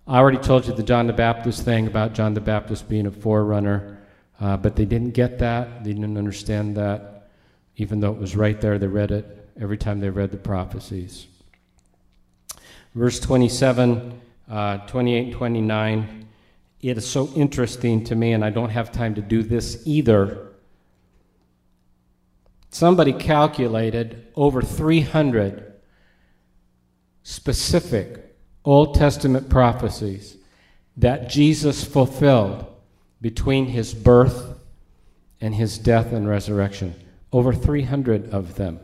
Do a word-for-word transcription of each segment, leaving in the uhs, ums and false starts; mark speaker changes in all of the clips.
Speaker 1: I already told you the John the Baptist thing about John the Baptist being a forerunner, uh, but they didn't get that. They didn't understand that. Even though it was right there, they read it every time they read the prophecies. Verse twenty-seven, uh, twenty-eight, twenty-nine, it is so interesting to me, and I don't have time to do this either. Somebody calculated over three hundred specific Old Testament prophecies that Jesus fulfilled between his birth and his death and resurrection. Over three hundred of them.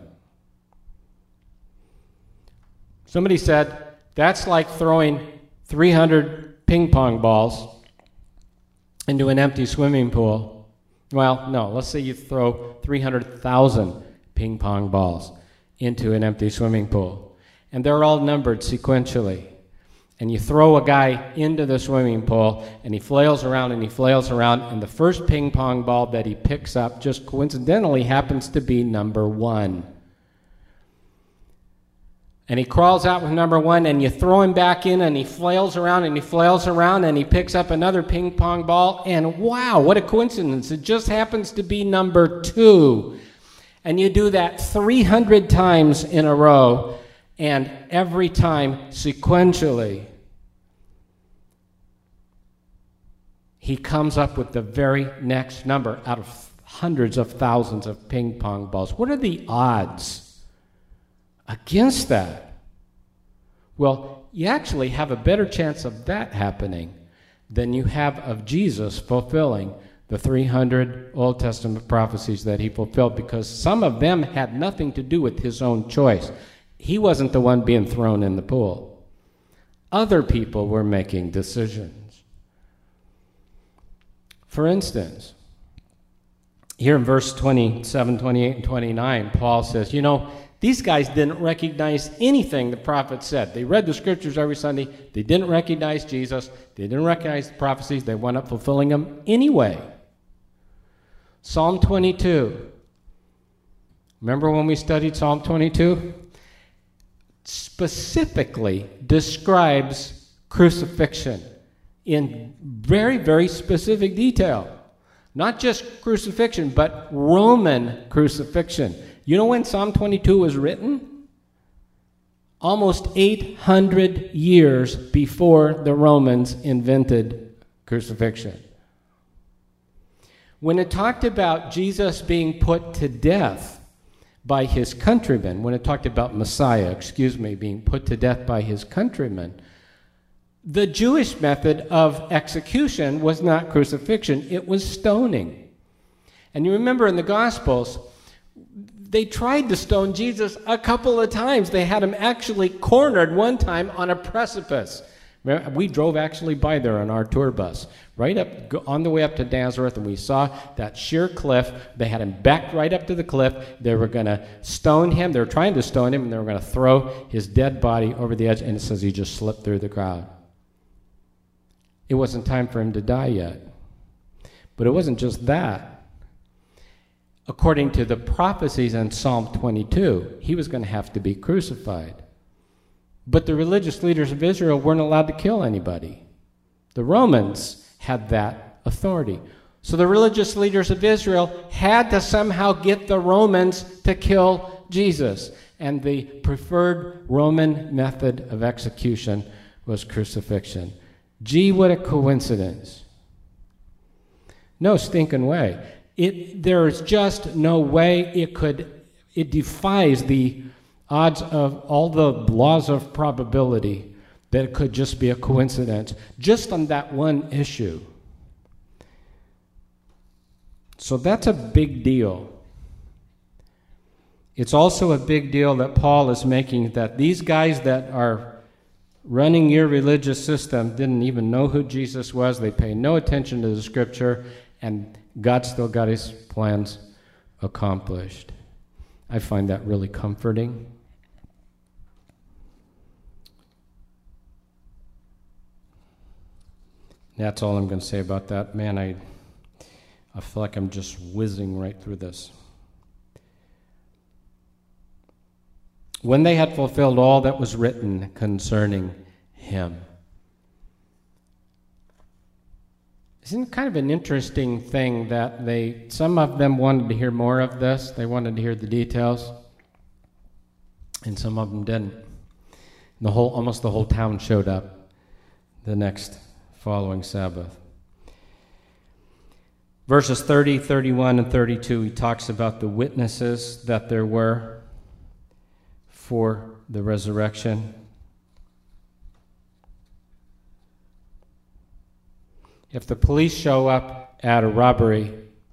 Speaker 1: Somebody said, that's like throwing three hundred ping pong balls into an empty swimming pool. Well, no, let's say you throw three hundred thousand ping pong balls into an empty swimming pool. And they're all numbered sequentially. And you throw a guy into the swimming pool, and he flails around and he flails around, and the first ping pong ball that he picks up just coincidentally happens to be number one. And he crawls out with number one, and you throw him back in, and he flails around and he flails around, and he picks up another ping pong ball, and wow, what a coincidence. It just happens to be number two. And you do that three hundred times in a row, and every time sequentially, he comes up with the very next number out of hundreds of thousands of ping pong balls. What are the odds against that? Well, you actually have a better chance of that happening than you have of Jesus fulfilling the three hundred Old Testament prophecies that he fulfilled, because some of them had nothing to do with his own choice. He wasn't the one being thrown in the pool. Other people were making decisions. For instance, here in verse twenty-seven, twenty-eight, and twenty-nine, Paul says, you know, these guys didn't recognize anything the prophet said. They read the scriptures every Sunday. They didn't recognize Jesus. They didn't recognize the prophecies. They wound up fulfilling them anyway. Psalm twenty-two. Remember when we studied Psalm twenty-two? Specifically describes crucifixion in very, very specific detail. Not just crucifixion, but Roman crucifixion. You know when Psalm twenty-two was written? Almost eight hundred years before the Romans invented crucifixion. When it talked about Jesus being put to death by his countrymen, when it talked about Messiah, excuse me, being put to death by his countrymen, the Jewish method of execution was not crucifixion, it was stoning. And you remember in the Gospels, they tried to stone Jesus a couple of times. They had him actually cornered one time on a precipice. We drove actually by there on our tour bus, right up on the way up to Nazareth, and we saw that sheer cliff. They had him backed right up to the cliff. They were going to stone him. They were trying to stone him, and they were going to throw his dead body over the edge, and it says he just slipped through the crowd. It wasn't time for him to die yet. But it wasn't just that. According to the prophecies in Psalm twenty-two, he was going to have to be crucified. But the religious leaders of Israel weren't allowed to kill anybody. The Romans had that authority. So the religious leaders of Israel had to somehow get the Romans to kill Jesus. And the preferred Roman method of execution was crucifixion. Gee, what a coincidence. No stinking way. It, there's just no way it could, it defies the odds of all the laws of probability that it could just be a coincidence, just on that one issue. So that's a big deal. It's also a big deal that Paul is making, that these guys that are running your religious system didn't even know who Jesus was. They pay no attention to the scripture, and God still got his plans accomplished. I find that really comforting. That's all I'm going to say about that. Man, I, I feel like I'm just whizzing right through this. When they had fulfilled all that was written concerning him. Isn't it kind of an interesting thing that they, some of them wanted to hear more of this, they wanted to hear the details, and some of them didn't. The whole, almost the whole town showed up the next following Sabbath. Verses thirty, thirty-one, and thirty-two, he talks about the witnesses that there were for the resurrection. If the police show up at a robbery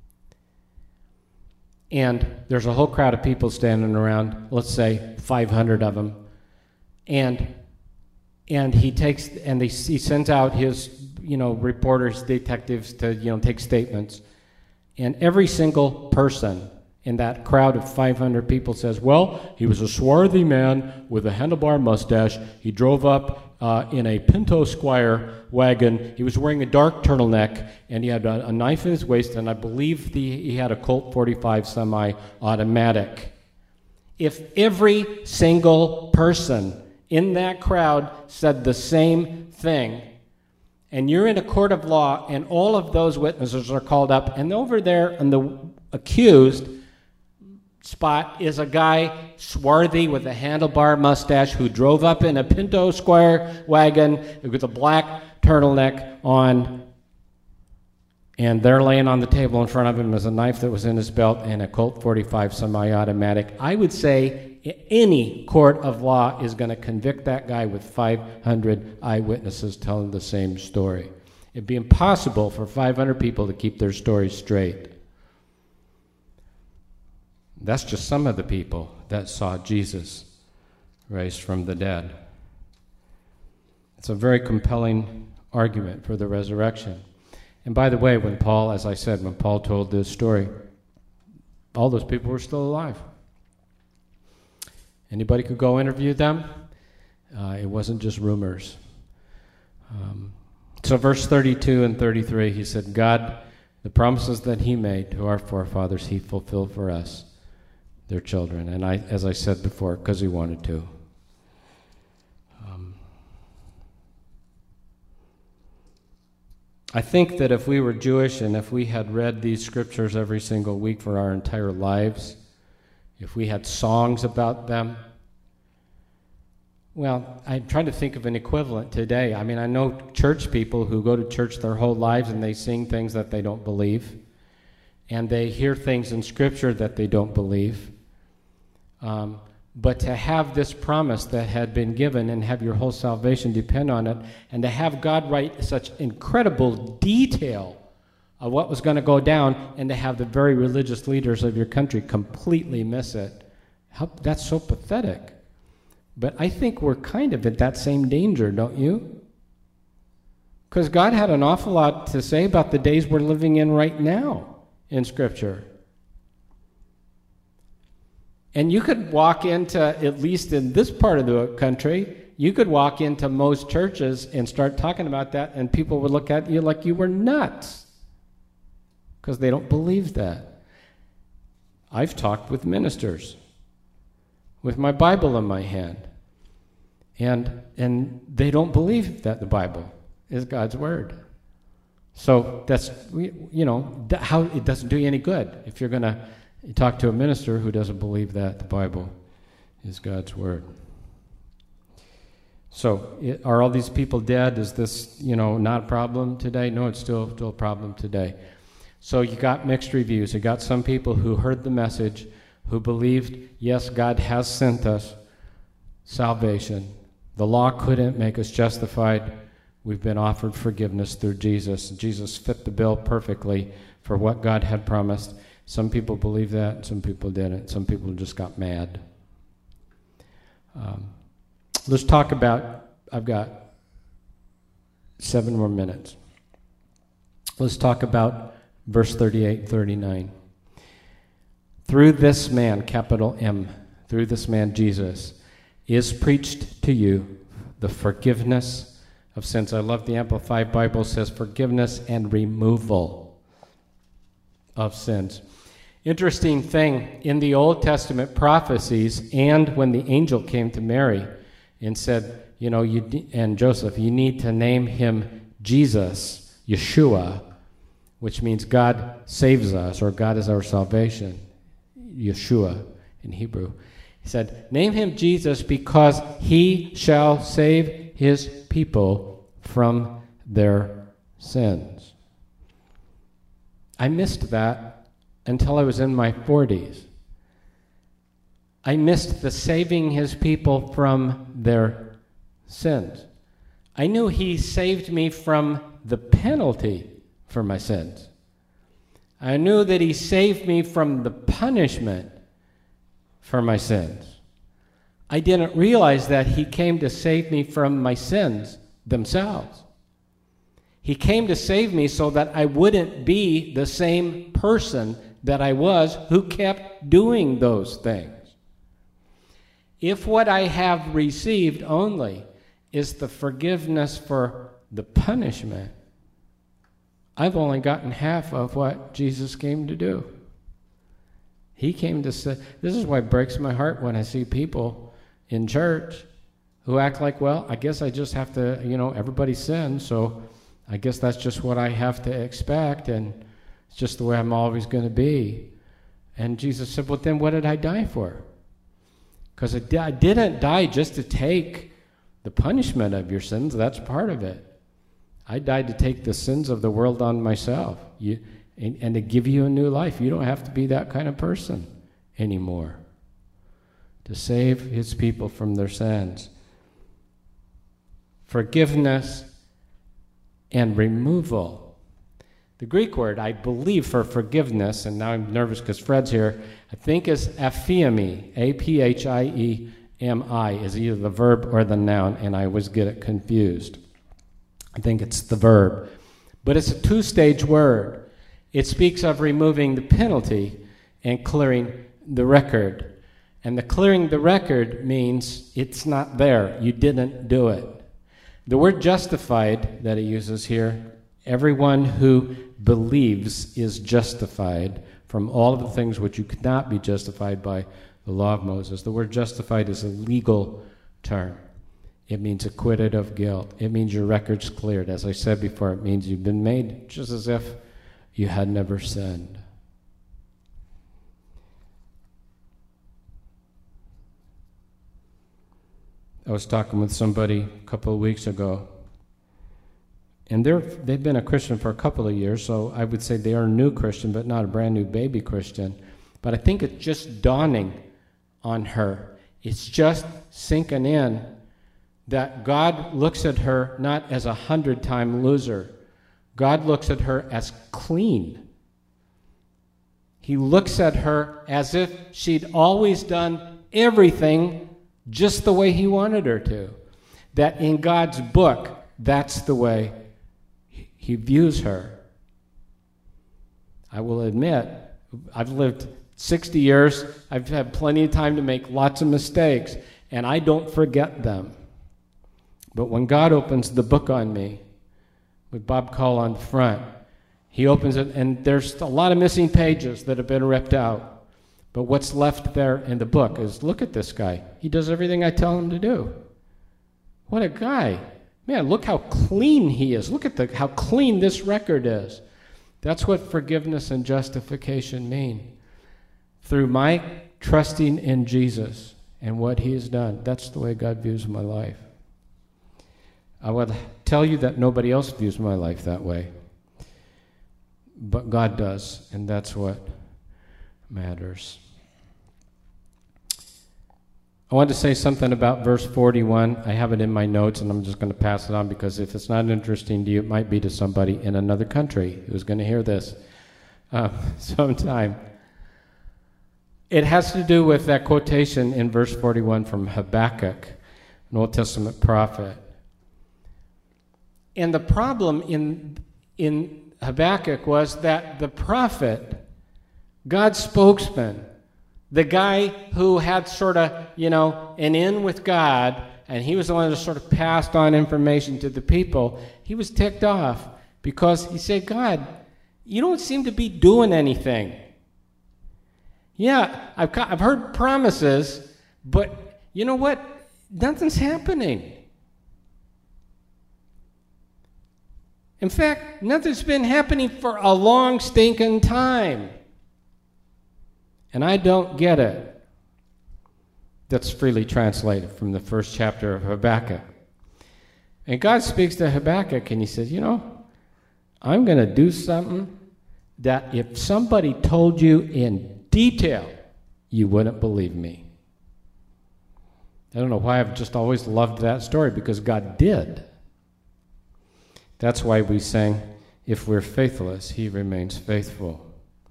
Speaker 1: and there's a whole crowd of people standing around, let's say five hundred of them, and and he takes and they, he sends out his you know reporters, detectives to you know take statements, and every single person in that crowd of five hundred people says, well, he was a swarthy man with a handlebar mustache. He drove up uh, in a Pinto Squire wagon. He was wearing a dark turtleneck, and he had a, a knife in his waist, and I believe the, he had a Colt forty-five semi-automatic. If every single person in that crowd said the same thing, and you're in a court of law, and all of those witnesses are called up, and over there on the accused spot is a guy swarthy with a handlebar mustache who drove up in a Pinto Squire wagon with a black turtleneck on, and they're laying on the table in front of him is a knife that was in his belt and a Colt forty-five semi-automatic. I would say any court of law is going to convict that guy with five hundred eyewitnesses telling the same story. It'd be impossible for five hundred people to keep their stories straight. That's just some of the people that saw Jesus raised from the dead. It's a very compelling argument for the resurrection. And by the way, when Paul, as I said, when Paul told this story, all those people were still alive. Anybody could go interview them. Uh, it wasn't just rumors. Um, so verse thirty-two and thirty-three, he said, God, the promises that he made to our forefathers, he fulfilled for us, their children. And I, as I said before, because he wanted to. Um, I think that if we were Jewish and if we had read these scriptures every single week for our entire lives, if we had songs about them, well, I'm trying to think of an equivalent today. I mean, I know church people who go to church their whole lives and they sing things that they don't believe, and they hear things in Scripture that they don't believe. Um, but to have this promise that had been given and have your whole salvation depend on it, and to have God write such incredible detail of what was going to go down, and to have the very religious leaders of your country completely miss it, how, that's so pathetic. But I think we're kind of in that same danger, don't you? Because God had an awful lot to say about the days we're living in right now in Scripture. And you could walk into, at least in this part of the country, you could walk into most churches and start talking about that, and people would look at you like you were nuts, because they don't believe that. I've talked with ministers with my Bible in my hand, and and they don't believe that the Bible is God's Word. So that's, you know, how it doesn't do you any good if you're going to talk to a minister who doesn't believe that the Bible is God's Word. So it, are all these people dead? Is this, you know, not a problem today? No, it's still, still a problem today. So you got mixed reviews. You got some people who heard the message, who believed, yes, God has sent us salvation. The law couldn't make us justified. We've been offered forgiveness through Jesus. Jesus fit the bill perfectly for what God had promised. Some people believe that, some people didn't. Some people just got mad. Um, let's talk about, I've got seven more minutes. Let's talk about verse thirty-eight and thirty-nine. Through this man, capital M, through this man Jesus, is preached to you the forgiveness of sins. I love the Amplified Bible, says forgiveness and removal of sins. Interesting thing, in the Old Testament prophecies, and when the angel came to Mary and said, you know, you and Joseph, you need to name him Jesus, Yeshua, which means God saves us, or God is our salvation, Yeshua in Hebrew. He said, name him Jesus because he shall save his people from their sins. I missed that until I was in my forties. I missed the saving his people from their sins. I knew he saved me from the penalty for my sins. I knew that he saved me from the punishment for my sins. I didn't realize that he came to save me from my sins themselves. He came to save me so that I wouldn't be the same person that I was who kept doing those things. If what I have received only is the forgiveness for the punishment, I've only gotten half of what Jesus came to do. He came to say, this is why it breaks my heart when I see people in church who act like, well, I guess I just have to, you know, everybody sins, so I guess that's just what I have to expect, and it's just the way I'm always going to be. And Jesus said, well, then what did I die for? Because I didn't die just to take the punishment of your sins. That's part of it. I died to take the sins of the world on myself you, and, and to give you a new life. You don't have to be that kind of person anymore. To save his people from their sins. Forgiveness and removal. The Greek word, I believe, for forgiveness, and now I'm nervous because Fred's here, I think is aphiemi, A P H I E M I, is either the verb or the noun, and I always get it confused. I think it's the verb. But it's a two-stage word. It speaks of removing the penalty and clearing the record. And the clearing the record means it's not there. You didn't do it. The word justified that he uses here, everyone who believes is justified from all of the things which you could not be justified by the law of Moses. The word justified is a legal term. It means acquitted of guilt. It means your record's cleared. As I said before, it means you've been made just as if you had never sinned. I was talking with somebody a couple of weeks ago, and they're, they've been a Christian for a couple of years, so I would say they are a new Christian, but not a brand new baby Christian. But I think it's just dawning on her. It's just sinking in that God looks at her not as a hundred-time loser. God looks at her as clean. He looks at her as if she'd always done everything just the way he wanted her to. That in God's book, that's the way he views her. I will admit, I've lived sixty years. I've had plenty of time to make lots of mistakes, and I don't forget them. But when God opens the book on me, with Bob Call on the front, he opens it, and there's a lot of missing pages that have been ripped out. But what's left there in the book is, look at this guy. He does everything I tell him to do. What a guy. Man, look how clean he is. Look at the, how clean this record is. That's what forgiveness and justification mean. Through my trusting in Jesus and what he has done, that's the way God views my life. I would tell you that nobody else views my life that way. But God does, and that's what matters. I want to say something about verse forty-one. I have it in my notes, and I'm just going to pass it on because if it's not interesting to you, it might be to somebody in another country who's going to hear this uh, sometime. It has to do with that quotation in verse forty-one from Habakkuk, an Old Testament prophet. And the problem in, in Habakkuk was that the prophet, God's spokesman, the guy who had sort of, you know, an in with God, and he was the one that sort of passed on information to the people, he was ticked off because he said, God, you don't seem to be doing anything. Yeah, I've, I've heard promises, but you know what? Nothing's happening. In fact, nothing's been happening for a long stinking time. And I don't get it. That's freely translated from the first chapter of Habakkuk. And God speaks to Habakkuk and he says, you know, I'm going to do something that if somebody told you in detail, you wouldn't believe me. I don't know why I've just always loved that story, because God did. That's why we sang, if we're faithless, he remains faithful.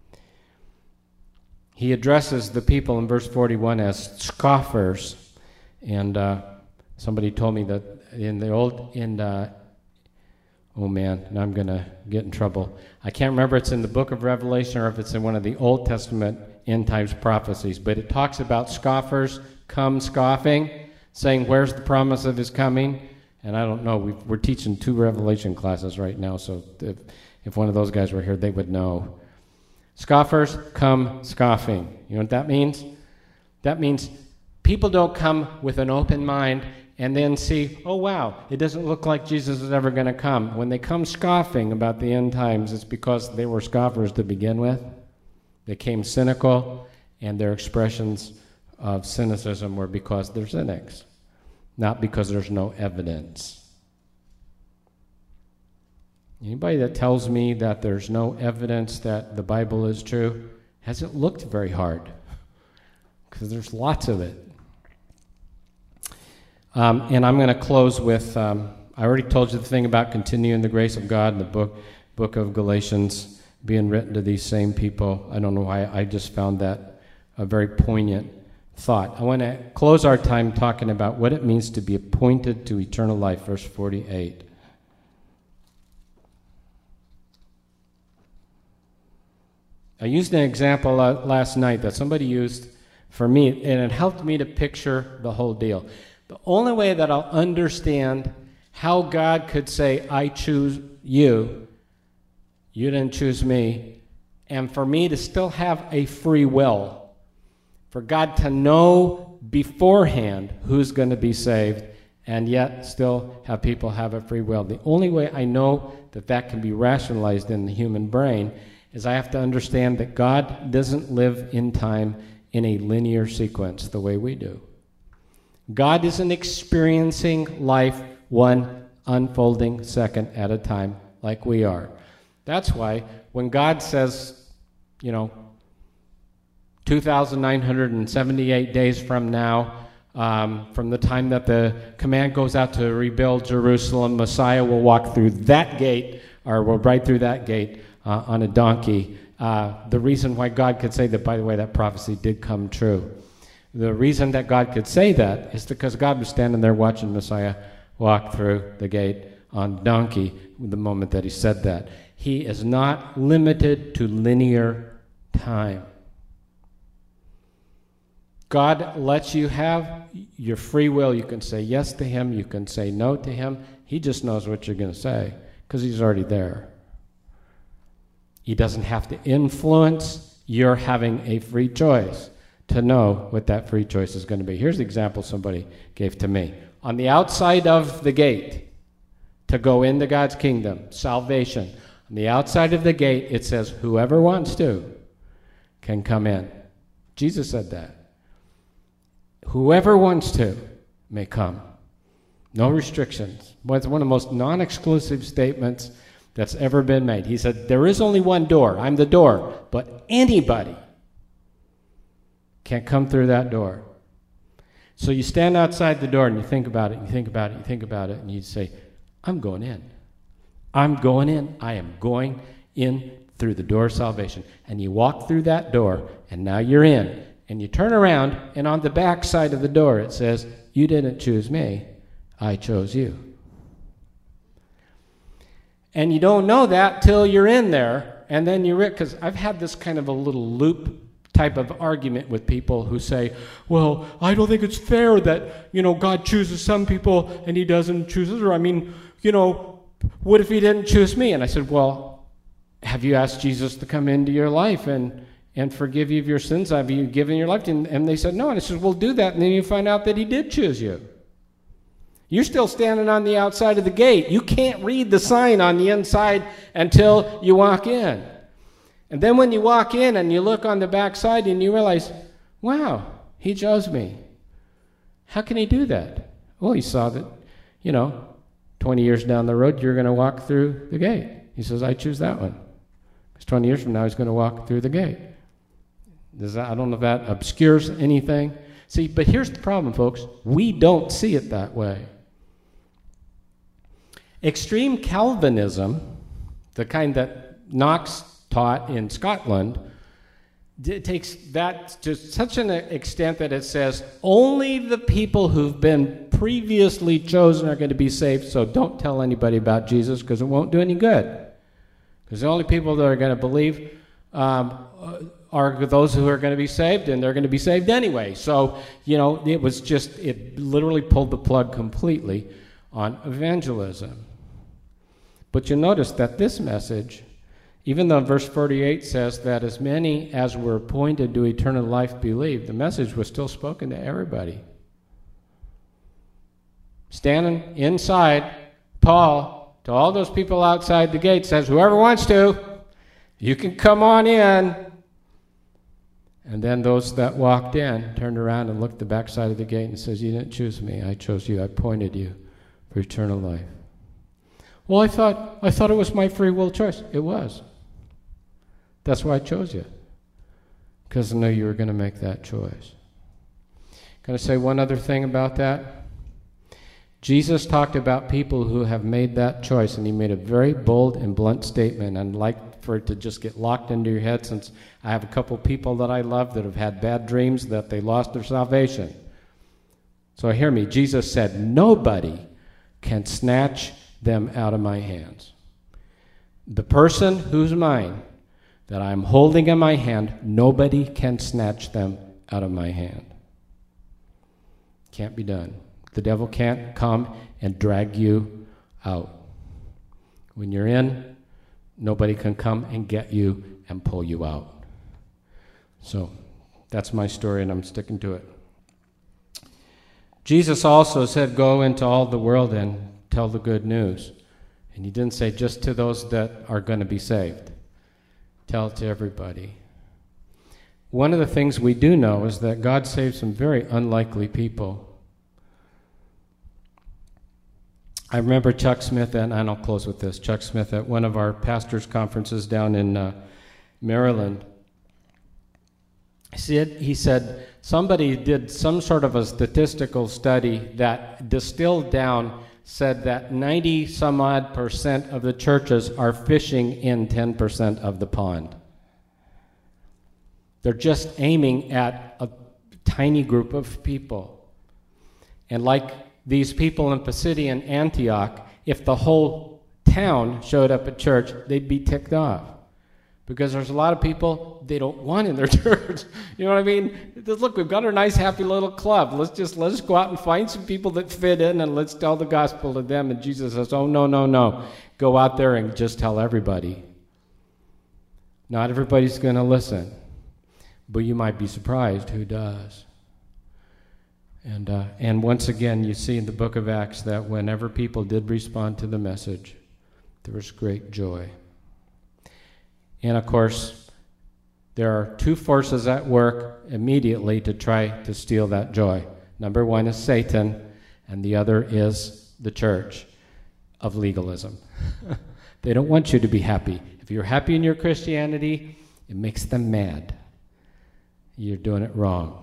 Speaker 1: He addresses the people in verse forty-one as scoffers. And uh, somebody told me that in the old, in uh, oh man, now I'm going to get in trouble. I can't remember if it's in the book of Revelation or if it's in one of the Old Testament end times prophecies, but it talks about scoffers come scoffing, saying, where's the promise of his coming? And I don't know, we we're teaching two Revelation classes right now, so if, if one of those guys were here, they would know. Scoffers come scoffing. You know what that means? That means people don't come with an open mind and then see, oh wow, it doesn't look like Jesus is ever going to come. When they come scoffing about the end times, it's because they were scoffers to begin with. They came cynical, and their expressions of cynicism were because they're cynics, not because there's no evidence. Anybody that tells me that there's no evidence that the Bible is true hasn't looked very hard, because there's lots of it. Um, and I'm going to close with, um, I already told you the thing about continuing the grace of God in the book, book of Galatians being written to these same people. I don't know why, I just found that a very poignant thought. I want to close our time talking about what it means to be appointed to eternal life, verse forty-eight. I used an example uh, last night that somebody used for me, and it helped me to picture the whole deal. The only way that I'll understand how God could say, I choose you, you didn't choose me, and for me to still have a free will, for God to know beforehand who's going to be saved, and yet still have people have a free will. The only way I know that that can be rationalized in the human brain is I have to understand that God doesn't live in time in a linear sequence the way we do. God isn't experiencing life one unfolding second at a time like we are. That's why when God says, you know, two thousand nine hundred seventy-eight days from now, um, from the time that the command goes out to rebuild Jerusalem, Messiah will walk through that gate, or will ride through that gate uh, on a donkey. Uh, the reason why God could say that, by the way, that prophecy did come true. The reason that God could say that is because God was standing there watching Messiah walk through the gate on donkey the moment that he said that. He is not limited to linear time. God lets you have your free will. You can say yes to him. You can say no to him. He just knows what you're going to say because he's already there. He doesn't have to influence your having a free choice to know what that free choice is going to be. Here's the example somebody gave to me. On the outside of the gate to go into God's kingdom, salvation, on the outside of the gate it says whoever wants to can come in. Jesus said that. Whoever wants to may come. No restrictions. Well, it's one of the most non-exclusive statements that's ever been made. He said, there is only one door. I'm the door. But anybody can come through that door. So you stand outside the door and you think about it, you think about it, you think about it, and you say, I'm going in. I'm going in. I am going in through the door of salvation. And you walk through that door, and now you're in. And you turn around, and on the back side of the door it says, you didn't choose me, I chose you. And you don't know that till you're in there, and then you re- because I've had this kind of a little loop type of argument with people who say, well, I don't think it's fair that, you know, God chooses some people and he doesn't choose others. I mean, you know, what if he didn't choose me? And I said, well, have you asked Jesus to come into your life and and forgive you of your sins? Have you given your life to him? And they said, no. And I said, well, do that, and then you find out that he did choose you. You're still standing on the outside of the gate. You can't read the sign on the inside until you walk in. And then when you walk in and you look on the back side and you realize, wow, he chose me. How can he do that? Well, he saw that, you know, twenty years down the road, you're going to walk through the gate. He says, I choose that one. Because twenty years from now, he's going to walk through the gate. Does that, I don't know if that obscures anything. See, but here's the problem, folks. We don't see it that way. Extreme Calvinism, the kind that Knox taught in Scotland, it takes that to such an extent that it says only the people who've been previously chosen are going to be saved, so don't tell anybody about Jesus because it won't do any good. Because the only people that are going to believe um, are those who are going to be saved, and they're going to be saved anyway. So, you know, it was just, it literally pulled the plug completely on evangelism. But you notice that this message, even though verse forty-eight says that as many as were appointed to eternal life believed, the message was still spoken to everybody. Standing inside, Paul, to all those people outside the gate, says, whoever wants to, you can come on in. And then those that walked in turned around and looked at the backside of the gate and says, you didn't choose me, I chose you, I appointed you for eternal life. Well, I thought I thought it was my free will choice. It was. That's why I chose you. Because I knew you were going to make that choice. Can I say one other thing about that? Jesus talked about people who have made that choice, and he made a very bold and blunt statement. And I'd like for it to just get locked into your head, since I have a couple people that I love that have had bad dreams that they lost their salvation. So hear me. Jesus said, nobody can snatch them out of my hands. The person who's mine, that I'm holding in my hand, nobody can snatch them out of my hand. Can't be done. The devil can't come and drag you out. When you're in, nobody can come and get you and pull you out. So that's my story, and I'm sticking to it. Jesus also said, go into all the world and tell the good news. And he didn't say just to those that are going to be saved. Tell it to everybody. One of the things we do know is that God saved some very unlikely people. I remember Chuck Smith, and I'll close with this, Chuck Smith at one of our pastors' conferences down in uh, Maryland. He said, he said somebody did some sort of a statistical study that distilled down, said that ninety some odd percent of the churches are fishing in ten percent of the pond. They're just aiming at a tiny group of people. And like these people in Pisidian Antioch, if the whole town showed up at church, they'd be ticked off. Because there's a lot of people they don't want in their church. You know what I mean? Look, we've got our nice, happy little club. Let's just let's go out and find some people that fit in, and let's tell the gospel to them. And Jesus says, oh, no, no, no. Go out there and just tell everybody. Not everybody's going to listen. But you might be surprised who does. And uh, and once again, you see in the book of Acts that whenever people did respond to the message, there was great joy. And of course, there are two forces at work immediately to try to steal that joy. Number one is Satan, and the other is the church of legalism. They don't want you to be happy. If you're happy in your Christianity, it makes them mad. You're doing it wrong.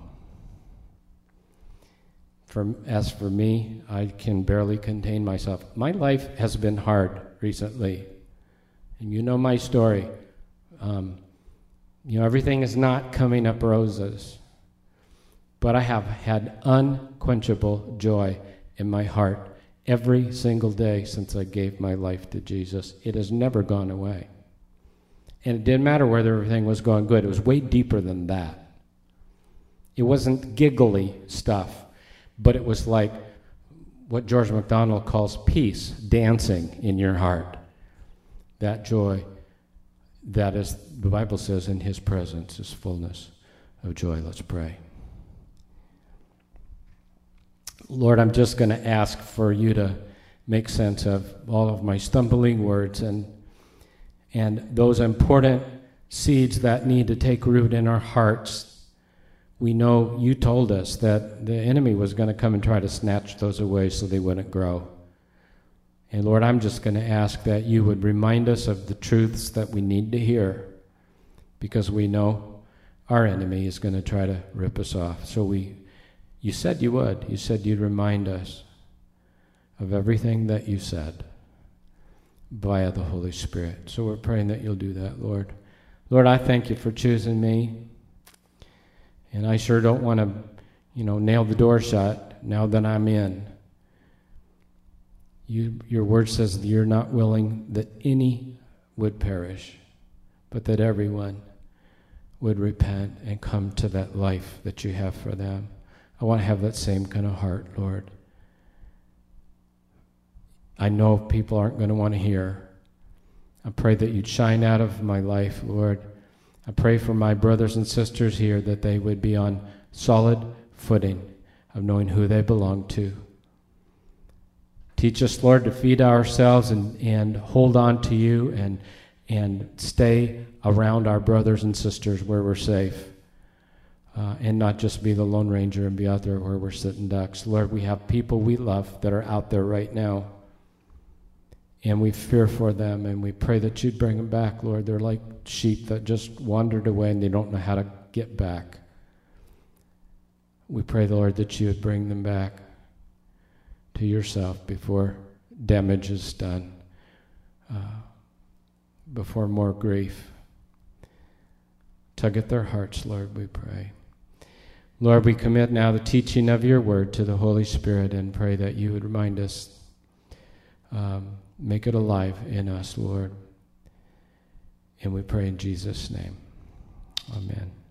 Speaker 1: For, as for me, I can barely contain myself. My life has been hard recently. And you know my story. Um, you know, everything is not coming up roses. But I have had unquenchable joy in my heart every single day since I gave my life to Jesus. It has never gone away. And it didn't matter whether everything was going good. It was way deeper than that. It wasn't giggly stuff, but it was like what George MacDonald calls peace dancing in your heart. That joy, that is, the Bible says, in his presence is fullness of joy. Let's pray. Lord, I'm just going to ask for you to make sense of all of my stumbling words and and those important seeds that need to take root in our hearts. We know you told us that the enemy was going to come and try to snatch those away so they wouldn't grow. And Lord, I'm just going to ask that you would remind us of the truths that we need to hear, because we know our enemy is going to try to rip us off. So we, you said you would. You said you'd remind us of everything that you said via the Holy Spirit. So we're praying that you'll do that, Lord. Lord, I thank you for choosing me. And I sure don't want to, you know, nail the door shut now that I'm in. You, your word says that you're not willing that any would perish, but that everyone would repent and come to that life that you have for them. I want to have that same kind of heart, Lord. I know people aren't going to want to hear. I pray that you'd shine out of my life, Lord. I pray for my brothers and sisters here that they would be on solid footing of knowing who they belong to. Teach us, Lord, to feed ourselves and, and hold on to you and, and stay around our brothers and sisters where we're safe. Uh, and not just be the Lone Ranger and be out there where we're sitting ducks. Lord, we have people we love that are out there right now. And we fear for them, and we pray that you'd bring them back, Lord. They're like sheep that just wandered away and they don't know how to get back. We pray, Lord, that you would bring them back to yourself before damage is done, uh, before more grief. Tug at their hearts, Lord, we pray. Lord, we commit now the teaching of your word to the Holy Spirit and pray that you would remind us, um, make it alive in us, Lord. And we pray in Jesus' name. Amen.